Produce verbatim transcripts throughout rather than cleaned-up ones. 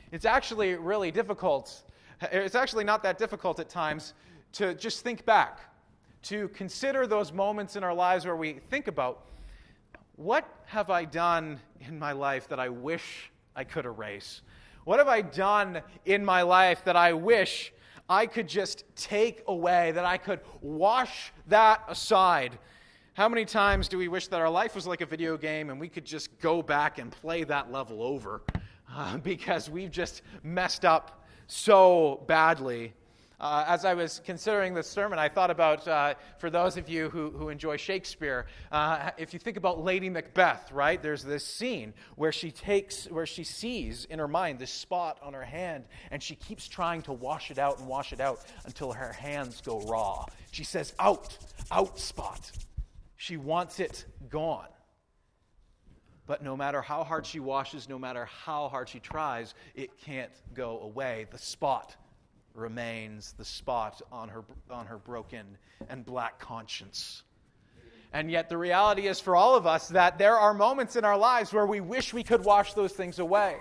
It's actually really difficult. It's actually not that difficult at times to just think back, to consider those moments in our lives where we think about, what have I done in my life that I wish I could erase? What have I done in my life that I wish I could just take away, that I could wash that aside? How many times do we wish that our life was like a video game and we could just go back and play that level over uh, because we've just messed up so badly? Uh, as I was considering this sermon, I thought about, uh, for those of you who, who enjoy Shakespeare, uh, if you think about Lady Macbeth, right? There's this scene where she takes, where she sees in her mind this spot on her hand, and she keeps trying to wash it out and wash it out until her hands go raw. She says, out, out spot. She wants it gone. But no matter how hard she washes, no matter how hard she tries, it can't go away. The spot remains, the spot on her on her broken and black conscience. And yet the reality is for all of us that there are moments in our lives where we wish we could wash those things away.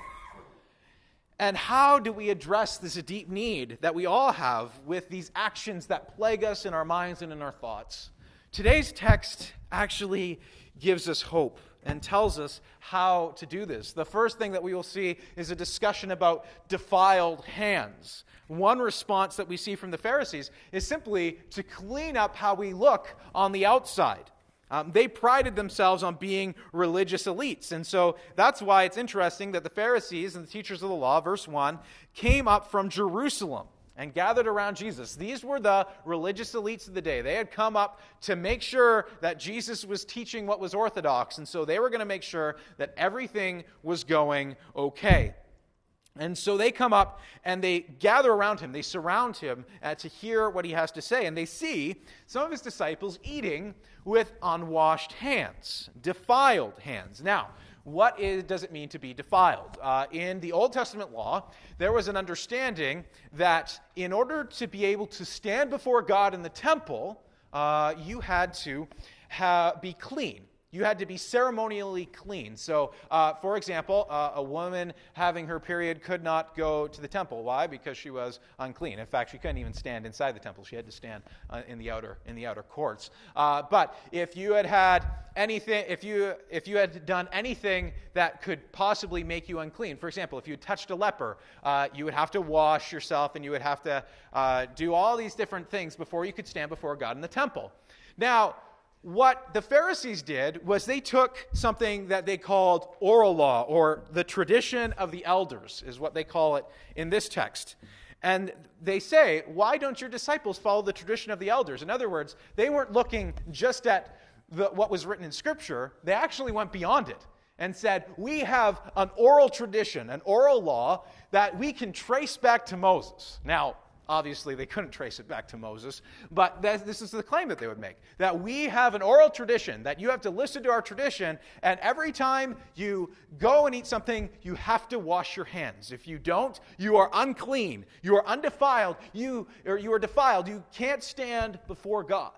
And how do we address this deep need that we all have with these actions that plague us in our minds and in our thoughts? Today's text actually gives us hope and tells us how to do this. The first thing that we will see is a discussion about defiled hands. One response that we see from the Pharisees is simply to clean up how we look on the outside. Um, they prided themselves on being religious elites. And so that's why it's interesting that the Pharisees and the teachers of the law, verse one, came up from Jerusalem and gathered around Jesus. These were the religious elites of the day. They had come up to make sure that Jesus was teaching what was orthodox, and so they were going to make sure that everything was going okay. And so they come up and they gather around him. They surround him uh, to hear what he has to say. And they see some of his disciples eating with unwashed hands, defiled hands. Now, what is, does it mean to be defiled? Uh, in the Old Testament law, there was an understanding that in order to be able to stand before God in the temple, uh, you had to ha- be clean. You had to be ceremonially clean. So, uh, for example, uh, a woman having her period could not go to the temple. Why? Because she was unclean. In fact, she couldn't even stand inside the temple. She had to stand uh, in the outer in the outer courts. Uh, but if you had had anything, if you if you had done anything that could possibly make you unclean, for example, if you had touched a leper, uh, you would have to wash yourself, and you would have to uh, do all these different things before you could stand before God in the temple. Now, what the Pharisees did was they took something that they called oral law, or the tradition of the elders, is what they call it in this text. And they say, why don't your disciples follow the tradition of the elders? In other words, they weren't looking just at the, what was written in Scripture. They actually went beyond it and said, we have an oral tradition, an oral law that we can trace back to Moses. Now, obviously, they couldn't trace it back to Moses, but that, this is the claim that they would make, that we have an oral tradition, that you have to listen to our tradition, and every time you go and eat something, you have to wash your hands. If you don't, you are unclean, you are undefiled, you, or you are defiled. You can't stand before God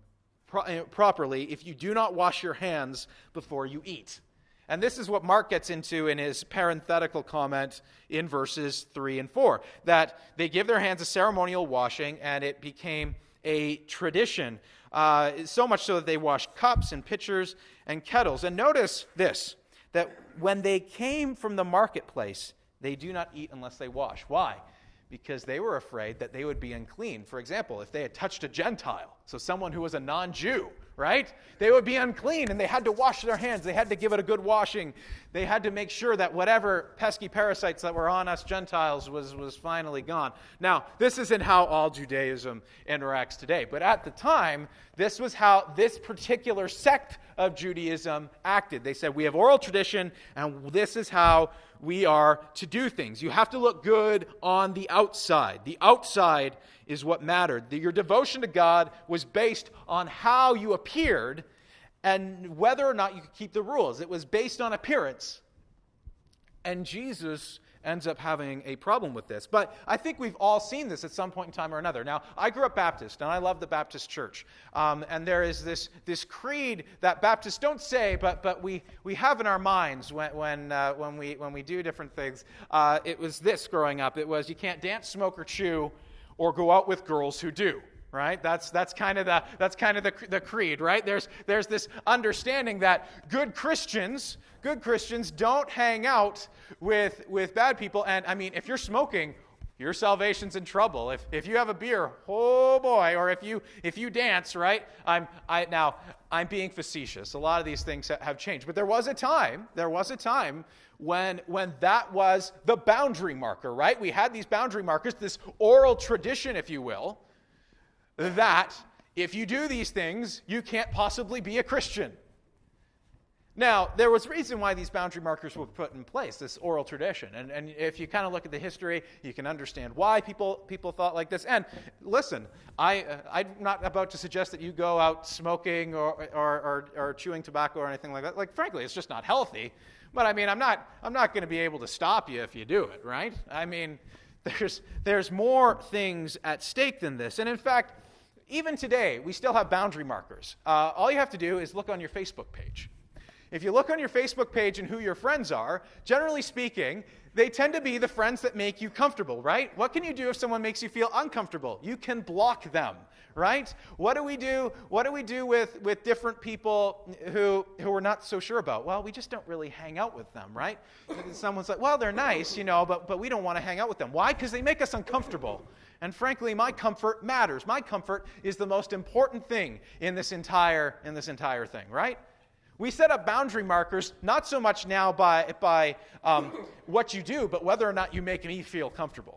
pro- properly if you do not wash your hands before you eat. And this is what Mark gets into in his parenthetical comment in verses three and four, that they give their hands a ceremonial washing, and it became a tradition, uh, so much so that they washed cups and pitchers and kettles. And notice this, that when they came from the marketplace, they do not eat unless they wash. Why? Because they were afraid that they would be unclean. For example, if they had touched a Gentile, so someone who was a non-Jew, right? They would be unclean, and they had to wash their hands. They had to give it a good washing. They had to make sure that whatever pesky parasites that were on us Gentiles was, was finally gone. Now, this isn't how all Judaism interacts today, but at the time, this was how this particular sect of Judaism acted. They said, we have oral tradition, and this is how we are to do things. You have to look good on the outside. The outside is what mattered. Your devotion to God was based on how you appeared and whether or not you could keep the rules. It was based on appearance. And Jesus ends up having a problem with this. But I think we've all seen this at some point in time or another. Now, I grew up Baptist, and I love the Baptist church. Um, and there is this this creed that Baptists don't say, but but we we have in our minds when when uh, when we when we do different things. Uh, it was this growing up. It was you can't dance, smoke, or chew, or go out with girls who do. Right? That's that's kind of the that's kind of the the creed, right? There's there's this understanding that good Christians, good Christians don't hang out with with bad people. And I mean, if you're smoking, your salvation's in trouble. If if you have a beer, oh boy, or if you if you dance, right? I'm I now I'm being facetious. A lot of these things have changed, but there was a time, there was a time when when that was the boundary marker, right? We had these boundary markers, this oral tradition, if you will, that if you do these things, you can't possibly be a Christian. Now, there was reason why these boundary markers were put in place, this oral tradition. And, and if you kind of look at the history, you can understand why people people thought like this. And listen, I, uh, I'm not about to suggest that you go out smoking or, or, or, or chewing tobacco or anything like that. Like, frankly, it's just not healthy. But, I mean, I'm not I'm not going to be able to stop you if you do it, right? I mean, there's there's more things at stake than this. And, in fact, even today, we still have boundary markers. Uh, all you have to do is look on your Facebook page. If you look on your Facebook page and who your friends are, generally speaking, they tend to be the friends that make you comfortable, right? What can you do if someone makes you feel uncomfortable? You can block them, right? What do we do? What do we do with, with different people who who we're not so sure about? Well, we just don't really hang out with them, right? Someone's like, well, they're nice, you know, but but we don't want to hang out with them. Why? Because they make us uncomfortable. And frankly, my comfort matters. My comfort is the most important thing in this entire in this entire thing, right? We set up boundary markers, not so much now by, by um, what you do, but whether or not you make me feel comfortable.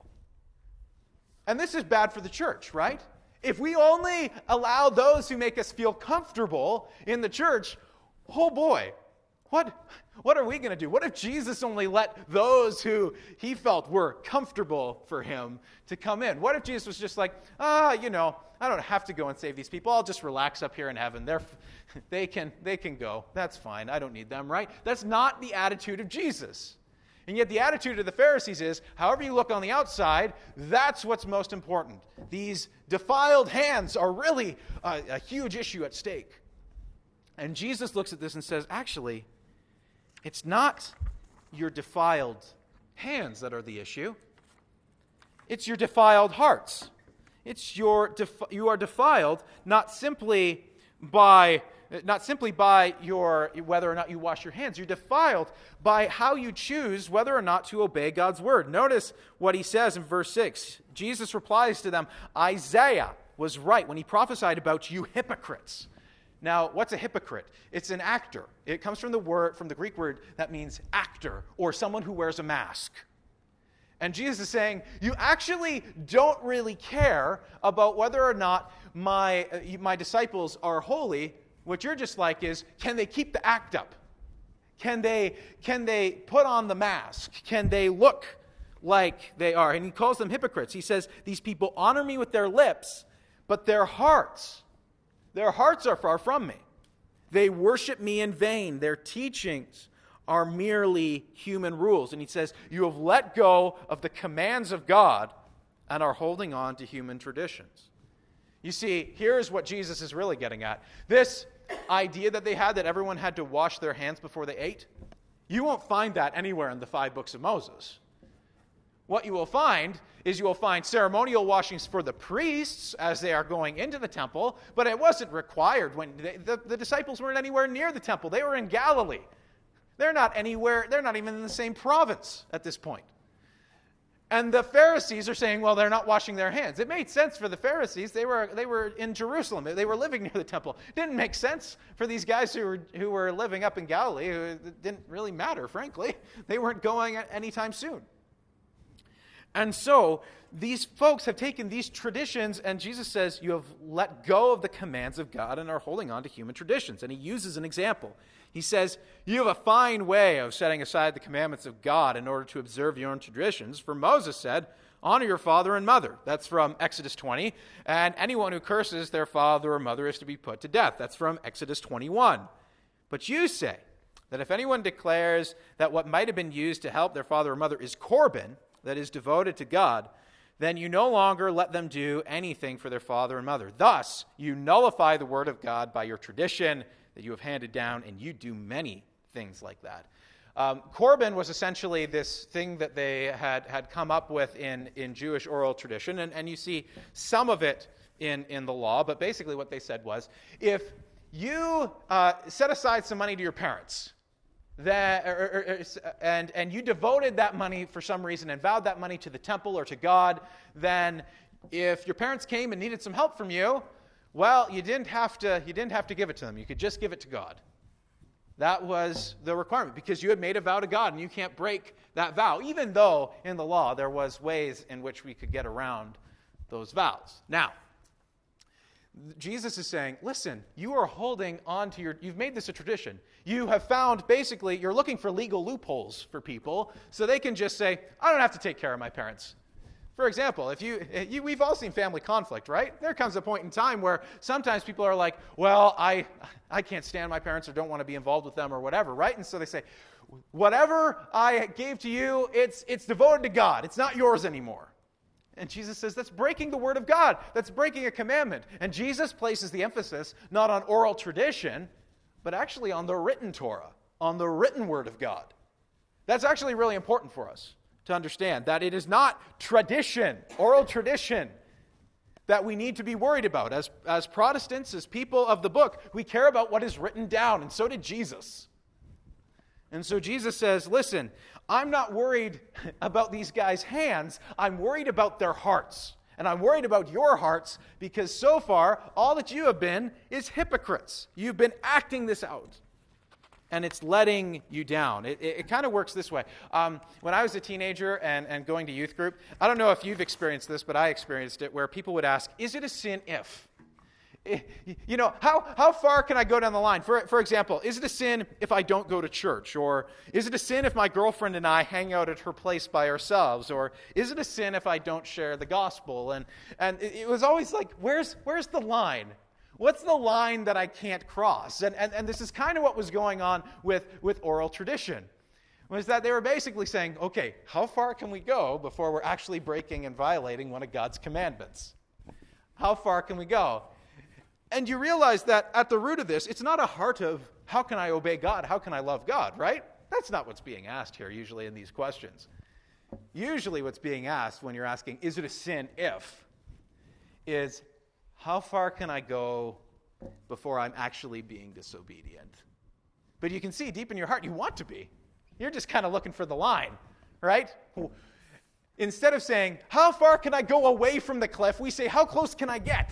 And this is bad for the church, right? If we only allow those who make us feel comfortable in the church, oh boy, what, what are we going to do? What if Jesus only let those who he felt were comfortable for him to come in? What if Jesus was just like, ah, you know, I don't have to go and save these people. I'll just relax up here in heaven. They're, they can, they can go. That's fine. I don't need them, right? That's not the attitude of Jesus. And yet the attitude of the Pharisees is, however you look on the outside, that's what's most important. These defiled hands are really a, a huge issue at stake. And Jesus looks at this and says, actually, it's not your defiled hands that are the issue. It's your defiled hearts. It's your def- you are defiled not simply by not simply by your whether or not you wash your hands. You're defiled by how you choose whether or not to obey God's word. Notice what he says in verse six. Jesus replies to them, Isaiah was right when he prophesied about you hypocrites. Now, what's a hypocrite? It's an actor. It comes from the word from the Greek word that means actor, or someone who wears a mask. And Jesus is saying, you actually don't really care about whether or not my, uh, my disciples are holy. What you're just like is, can they keep the act up? Can they, can they put on the mask? Can they look like they are? And he calls them hypocrites. He says, these people honor me with their lips, but their hearts, their hearts are far from me. They worship me in vain. Their teachings are merely human rules. And he says, you have let go of the commands of God and are holding on to human traditions. You see, here's what Jesus is really getting at. This idea that they had that everyone had to wash their hands before they ate, you won't find that anywhere in the five books of Moses. What you will find is you will find ceremonial washings for the priests as they are going into the temple, but it wasn't required when they, the, the disciples weren't anywhere near the temple. They were in Galilee. They're not anywhere, they're not even in the same province at this point. And the Pharisees are saying, well, they're not washing their hands. It made sense for the Pharisees. They were they were in Jerusalem. They were living near the temple. It didn't make sense for these guys who were who were living up in Galilee. It didn't really matter, frankly. They weren't going anytime soon. And so these folks have taken these traditions, and Jesus says, you have let go of the commands of God and are holding on to human traditions. And he uses an example. He says, you have a fine way of setting aside the commandments of God in order to observe your own traditions. For Moses said, honor your father and mother. That's from Exodus twenty. And anyone who curses their father or mother is to be put to death. That's from Exodus twenty-one. But you say, that if anyone declares that what might have been used to help their father or mother is Corban, that is devoted to God, then you no longer let them do anything for their father and mother. Thus, you nullify the word of God by your tradition that you have handed down, and you do many things like that. Um, Corban was essentially this thing that they had, had come up with in, in Jewish oral tradition, and, and you see some of it in, in the law, but basically what they said was, if you uh, set aside some money to your parents, that, or, or, or, and, and you devoted that money for some reason and vowed that money to the temple or to God, then if your parents came and needed some help from you, well, you didn't have to, you didn't have to give it to them. You could just give it to God. That was the requirement, because you had made a vow to God, and you can't break that vow, even though in the law there was ways in which we could get around those vows. Now, Jesus is saying, listen, you are holding on to your, you've made this a tradition. You have found, basically, you're looking for legal loopholes for people, so they can just say, I don't have to take care of my parents. For example, if you, you, we've all seen family conflict, right? There comes a point in time where sometimes people are like, well, I, I can't stand my parents or don't want to be involved with them or whatever, right? And so they say, whatever I gave to you, it's, it's devoted to God. It's not yours anymore. And Jesus says that's breaking the word of God. That's breaking a commandment. And Jesus places the emphasis not on oral tradition, but actually on the written Torah, on the written word of God. That's actually really important for us to understand, that it is not tradition, oral tradition, that we need to be worried about. As, as Protestants, as people of the book, we care about what is written down, and so did Jesus. And so Jesus says, listen, I'm not worried about these guys' hands, I'm worried about their hearts. And I'm worried about your hearts, because so far, all that you have been is hypocrites. You've been acting this out. And it's letting you down. It, it, it kind of works this way. Um, when I was a teenager and, and going to youth group, I don't know if you've experienced this, but I experienced it, where people would ask, is it a sin if? You know, how, how far can I go down the line? For, for example, is it a sin if I don't go to church? Or is it a sin if my girlfriend and I hang out at her place by ourselves? Or is it a sin if I don't share the gospel? And, and it, it was always like, where's, where's the line? What's the line that I can't cross? And, and, and this is kind of what was going on with, with oral tradition, was that they were basically saying, okay, how far can we go before we're actually breaking and violating one of God's commandments? How far can we go? And you realize that at the root of this, it's not a heart of, how can I obey God? How can I love God, right? That's not what's being asked here usually in these questions. Usually what's being asked when you're asking, is it a sin if, is, how far can I go before I'm actually being disobedient? But you can see deep in your heart, you want to be. You're just kind of looking for the line, right? Instead of saying, how far can I go away from the cliff, we say, how close can I get?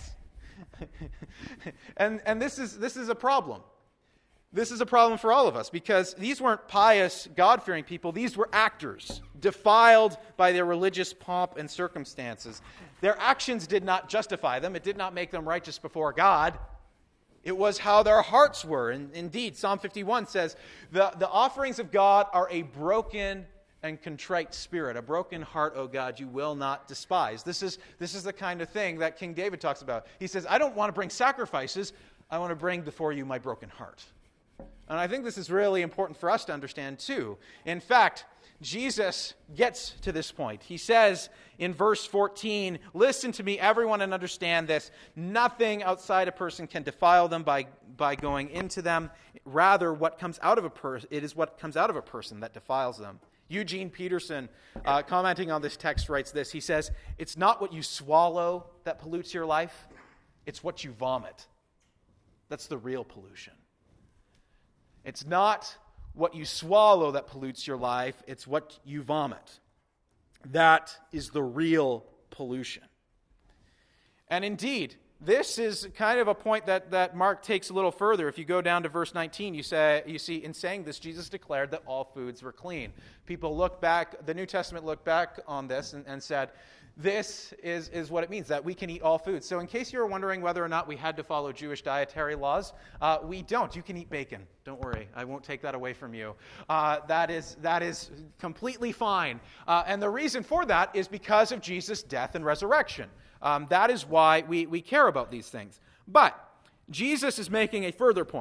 and and this is this is a problem. This is a problem for all of us, because these weren't pious, God-fearing people. These were actors, defiled by their religious pomp and circumstances. Their actions did not justify them. It did not make them righteous before God. It was how their hearts were. And indeed, Psalm fifty-one says, the, the offerings of God are a broken and contrite spirit. A broken heart, O God, you will not despise. This is, this is the kind of thing that King David talks about. He says, I don't want to bring sacrifices. I want to bring before you my broken heart. And I think this is really important for us to understand too. In fact, Jesus gets to this point. He says in verse fourteen, listen to me, everyone, and understand this. Nothing outside a person can defile them by, by going into them. Rather, what comes out of a person, it is what comes out of a person that defiles them. Eugene Peterson, uh, commenting on this text, writes this. He says, it's not what you swallow that pollutes your life. It's what you vomit. That's the real pollution. It's not what you swallow that pollutes your life. It's what you vomit. That is the real pollution. And indeed, this is kind of a point that, that Mark takes a little further. If you go down to verse nineteen, you say you see in saying this, Jesus declared that all foods were clean. People look back, the New Testament looked back on this and, and said, this is, is what it means, that we can eat all foods. So in case you were wondering whether or not we had to follow Jewish dietary laws, uh, we don't. You can eat bacon. Don't worry. I won't take that away from you. Uh, that is that is completely fine. Uh, and the reason for that is because of Jesus' death and resurrection. Um, that is why we, we care about these things. But Jesus is making a further point.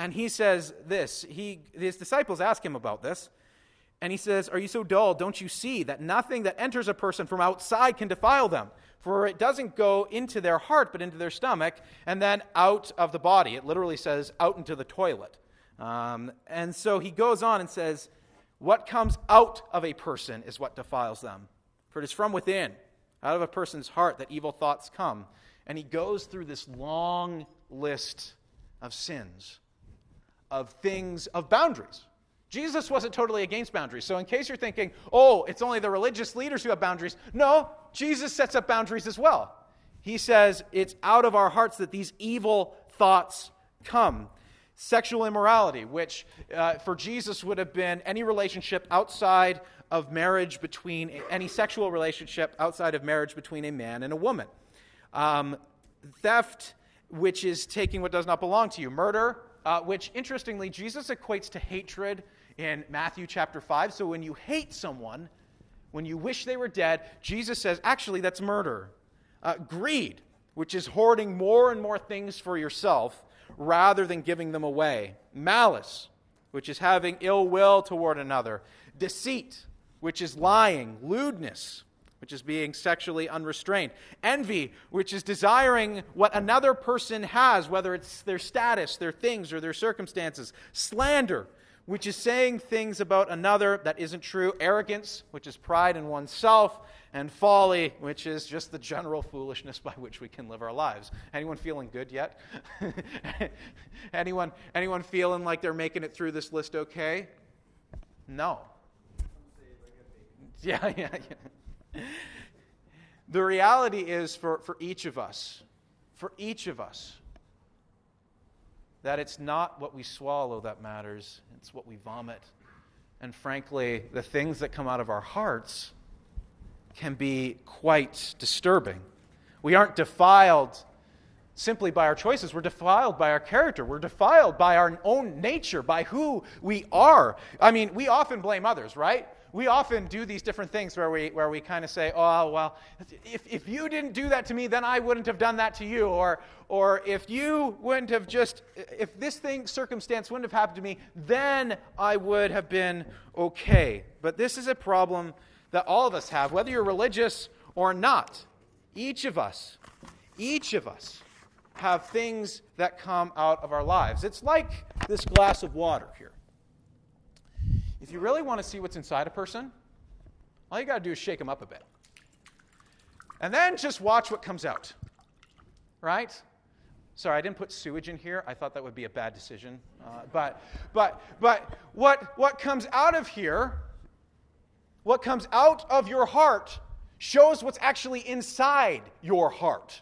And he says this. He, his disciples ask him about this. And he says, "Are you so dull? Don't you see that nothing that enters a person from outside can defile them? For it doesn't go into their heart, but into their stomach, and then out of the body." It literally says out into the toilet. Um, and so he goes on and says, "What comes out of a person is what defiles them. For it is from within, out of a person's heart, that evil thoughts come." And he goes through this long list of sins, of things, of boundaries. Jesus wasn't totally against boundaries. So in case you're thinking, oh, it's only the religious leaders who have boundaries. No, Jesus sets up boundaries as well. He says it's out of our hearts that these evil thoughts come. Sexual immorality, which uh, for Jesus would have been any relationship outside of marriage between, any sexual relationship outside of marriage between a man and a woman. Um, theft, which is taking what does not belong to you. Murder, uh, which interestingly Jesus equates to hatred in Matthew chapter five. So when you hate someone, when you wish they were dead, Jesus says, actually, that's murder. Uh, greed, which is hoarding more and more things for yourself rather than giving them away. Malice, which is having ill will toward another. Deceit, which is lying. Lewdness, which is being sexually unrestrained. Envy, which is desiring what another person has, whether it's their status, their things, or their circumstances. Slander, which is saying things about another that isn't true. Arrogance, which is pride in oneself. And folly, which is just the general foolishness by which we can live our lives. Anyone feeling good yet? anyone, anyone feeling like they're making it through this list okay? No. Yeah, yeah, yeah. The reality is for, for each of us, for each of us, that it's not what we swallow that matters, it's what we vomit. And frankly, the things that come out of our hearts can be quite disturbing. We aren't defiled simply by our choices. We're defiled by our character. We're defiled by our own nature, by who we are. I mean, we often blame others, right? We often do these different things where we where we kind of say, oh, well, if, if you didn't do that to me, then I wouldn't have done that to you. Or or if you wouldn't have just, if this thing, circumstance wouldn't have happened to me, then I would have been okay. But this is a problem that all of us have, whether you're religious or not. Each of us, each of us have things that come out of our lives. It's like this glass of water here. If you really want to see what's inside a person, all you got to do is shake them up a bit. And then just watch what comes out. Right? Sorry, I didn't put sewage in here. I thought that would be a bad decision. Uh, but but but what what comes out of here, what comes out of your heart shows what's actually inside your heart.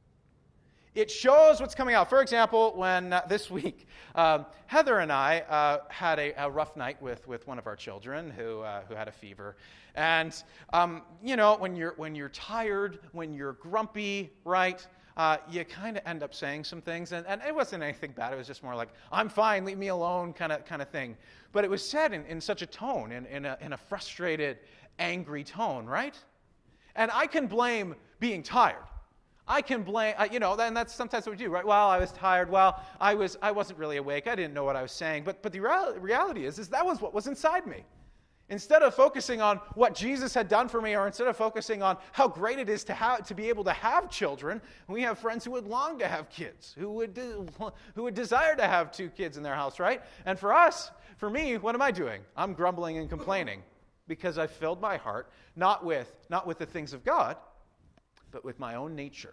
It shows what's coming out. For example, when uh, this week, um, Heather and I uh, had a, a rough night with, with one of our children who uh, who had a fever. And, um, you know, when you're, when you're tired, when you're grumpy, right, uh, you kind of end up saying some things. And, and it wasn't anything bad. It was just more like, I'm fine, leave me alone kind of kind of thing. But it was said in, in such a tone, in, in, a, in a frustrated, angry tone, right? And I can blame being tired. I can blame, you know, and that's sometimes what we do, right? Well, I was tired. Well, I was, I wasn't really awake. I didn't know what I was saying. But, but the real, reality is, is that was what was inside me. Instead of focusing on what Jesus had done for me, or instead of focusing on how great it is to have, to be able to have children, we have friends who would long to have kids, who would, de- who would desire to have two kids in their house, right? And for us, for me, what am I doing? I'm grumbling and complaining because I filled my heart not with, not with the things of God, but with my own nature.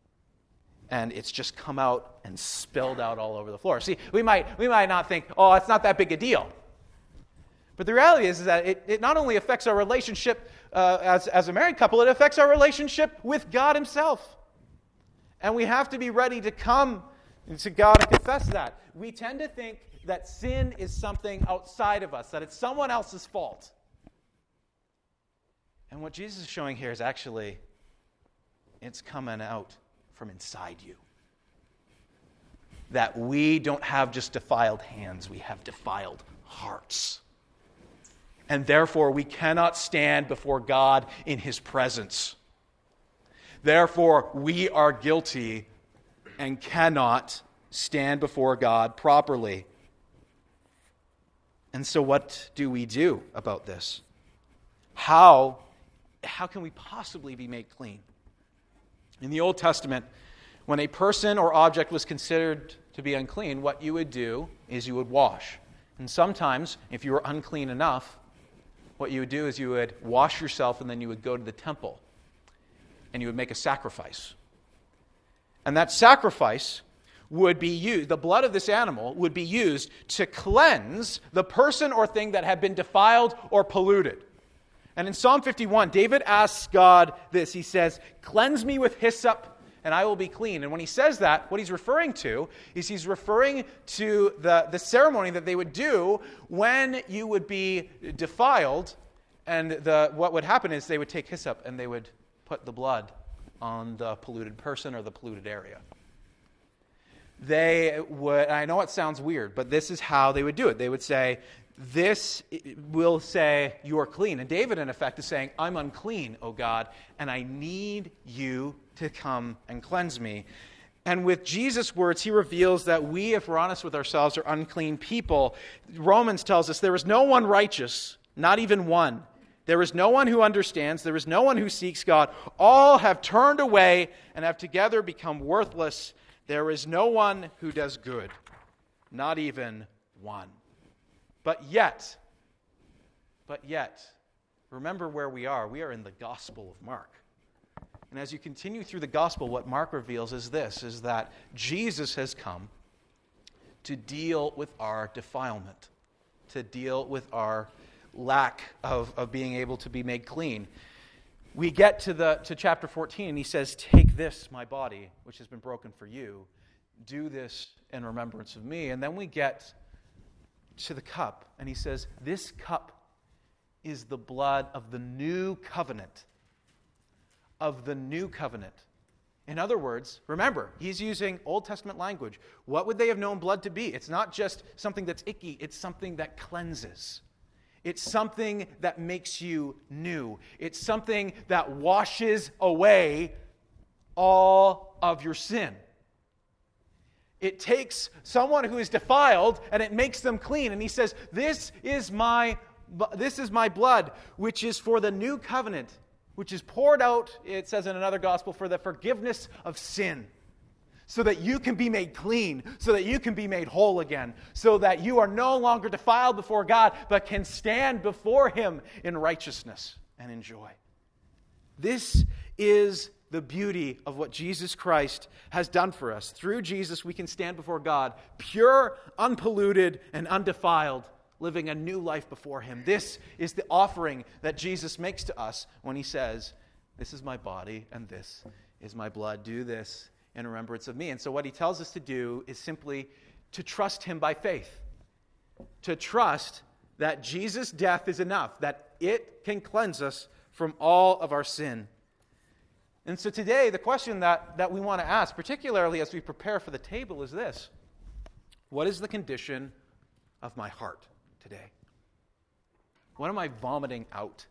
And it's just come out and spilled out all over the floor. See, we might we might not think, oh, it's not that big a deal. But the reality is, is that it, it not only affects our relationship uh, as, as a married couple, it affects our relationship with God himself. And we have to be ready to come to God and confess that. We tend to think that sin is something outside of us, that it's someone else's fault. And what Jesus is showing here is actually, it's coming out from inside you. That we don't have just defiled hands, we have defiled hearts. And therefore, we cannot stand before God in his presence. Therefore, we are guilty and cannot stand before God properly. And so what do we do about this? How, how can we possibly be made clean? In the Old Testament, when a person or object was considered to be unclean, what you would do is you would wash. And sometimes, if you were unclean enough, what you would do is you would wash yourself and then you would go to the temple and you would make a sacrifice. And that sacrifice would be used, the blood of this animal would be used to cleanse the person or thing that had been defiled or polluted. And in Psalm fifty-one, David asks God this. He says, "Cleanse me with hyssop, and I will be clean." And when he says that, what he's referring to is he's referring to the, the ceremony that they would do when you would be defiled. And the, what would happen is they would take hyssop and they would put the blood on the polluted person or the polluted area. They would, I know it sounds weird, but this is how they would do it. They would say, this will say, "You are clean." And David, in effect, is saying, "I'm unclean, O God, and I need you to come and cleanse me." And with Jesus' words, he reveals that we, if we're honest with ourselves, are unclean people. Romans tells us, "There is no one righteous, not even one. There is no one who understands. There is no one who seeks God. All have turned away and have together become worthless. There is no one who does good, not even one." But yet, but yet, remember where we are. We are in the Gospel of Mark. And as you continue through the Gospel, what Mark reveals is this, is that Jesus has come to deal with our defilement, to deal with our lack of, of being able to be made clean. We get to the to chapter fourteen, and he says, "Take this, my body, which has been broken for you. Do this in remembrance of me." And then we get to the cup, and he says, "This cup is the blood of the new covenant." Of the new covenant. In other words, remember, he's using Old Testament language. What would they have known blood to be? It's not just something that's icky, it's something that cleanses. It's something that makes you new. It's something that washes away all of your sin. It takes someone who is defiled and it makes them clean. And he says, this is my, this is my blood, which is for the new covenant, which is poured out, it says in another gospel, for the forgiveness of sin, so that you can be made clean, so that you can be made whole again, so that you are no longer defiled before God, but can stand before him in righteousness and in joy. This is the beauty of what Jesus Christ has done for us. Through Jesus, we can stand before God, pure, unpolluted, and undefiled, living a new life before him. This is the offering that Jesus makes to us when he says, "This is my body and this is my blood. Do this in remembrance of me." And so what he tells us to do is simply to trust him by faith. To trust that Jesus' death is enough, that it can cleanse us from all of our sin. And so today, the question that, that we want to ask, particularly as we prepare for the table, is this: what is the condition of my heart today? What am I vomiting out?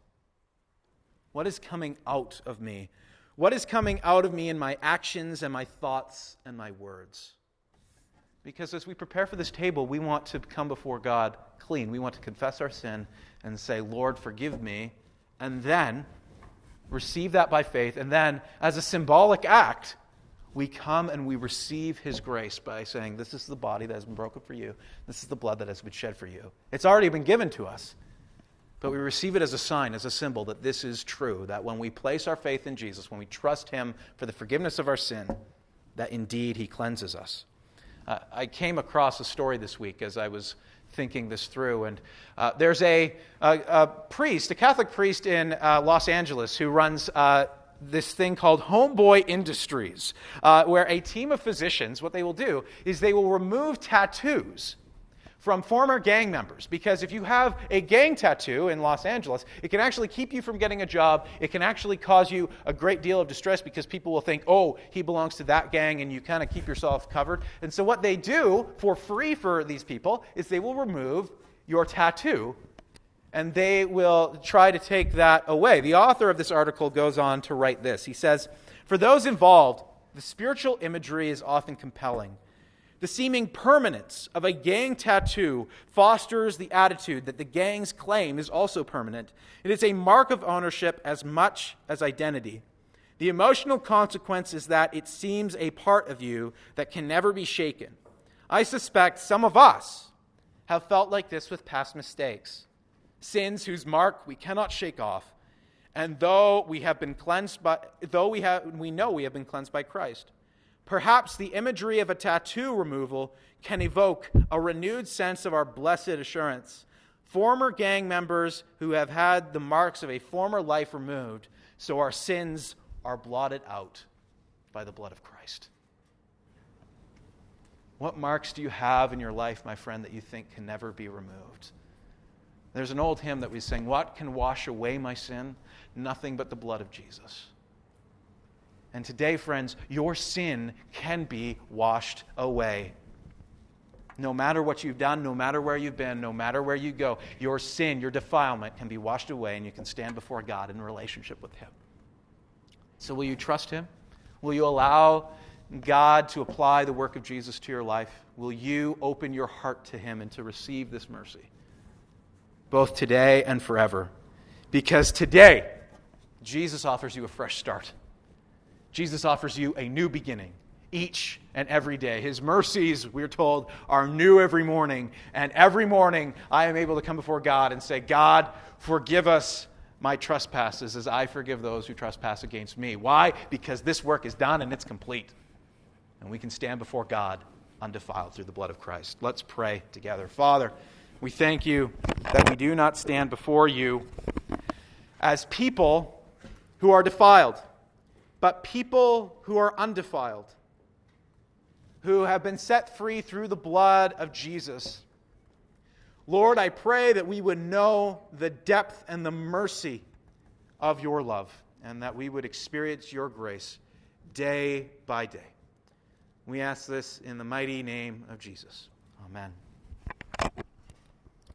What is coming out of me? What is coming out of me in my actions and my thoughts and my words? Because as we prepare for this table, we want to come before God clean. We want to confess our sin and say, "Lord, forgive me," and then receive that by faith. And then, as a symbolic act, we come and we receive his grace by saying, "This is the body that has been broken for you. This is the blood that has been shed for you." It's already been given to us. But we receive it as a sign, as a symbol that this is true, that when we place our faith in Jesus, when we trust him for the forgiveness of our sin, that indeed he cleanses us. Uh, I came across a story this week as I was thinking this through, and uh, there's a, a, a priest, a Catholic priest in uh, Los Angeles who runs uh, this thing called Homeboy Industries, uh, where a team of physicians, what they will do is they will remove tattoos from former gang members. Because if you have a gang tattoo in Los Angeles, it can actually keep you from getting a job. It can actually cause you a great deal of distress because people will think, "Oh, he belongs to that gang," and you kind of keep yourself covered. And so what they do for free for these people is they will remove your tattoo and they will try to take that away. The author of this article goes on to write this. He says, "For those involved, the spiritual imagery is often compelling. The seeming permanence of a gang tattoo fosters the attitude that the gang's claim is also permanent. It is a mark of ownership as much as identity. The emotional consequence is that it seems a part of you that can never be shaken. I suspect some of us have felt like this with past mistakes, sins whose mark we cannot shake off, and though we have been cleansed by, though we have, we know we have been cleansed by Christ. Perhaps the imagery of a tattoo removal can evoke a renewed sense of our blessed assurance. Former gang members who have had the marks of a former life removed, so our sins are blotted out by the blood of Christ. What marks do you have in your life, my friend, that you think can never be removed? There's an old hymn that we sing, "What can wash away my sin? Nothing but the blood of Jesus." And today, friends, your sin can be washed away. No matter what you've done, no matter where you've been, no matter where you go, your sin, your defilement can be washed away, and you can stand before God in relationship with Him. So will you trust Him? Will you allow God to apply the work of Jesus to your life? Will you open your heart to Him and to receive this mercy, both today and forever? Because today, Jesus offers you a fresh start. Jesus offers you a new beginning each and every day. His mercies, we're told, are new every morning. And every morning I am able to come before God and say, "God, forgive us my trespasses as I forgive those who trespass against me." Why? Because this work is done and it's complete. And we can stand before God undefiled through the blood of Christ. Let's pray together. Father, we thank you that we do not stand before you as people who are defiled, but people who are undefiled, who have been set free through the blood of Jesus. Lord, I pray that we would know the depth and the mercy of your love, and that we would experience your grace day by day. We ask this in the mighty name of Jesus. Amen.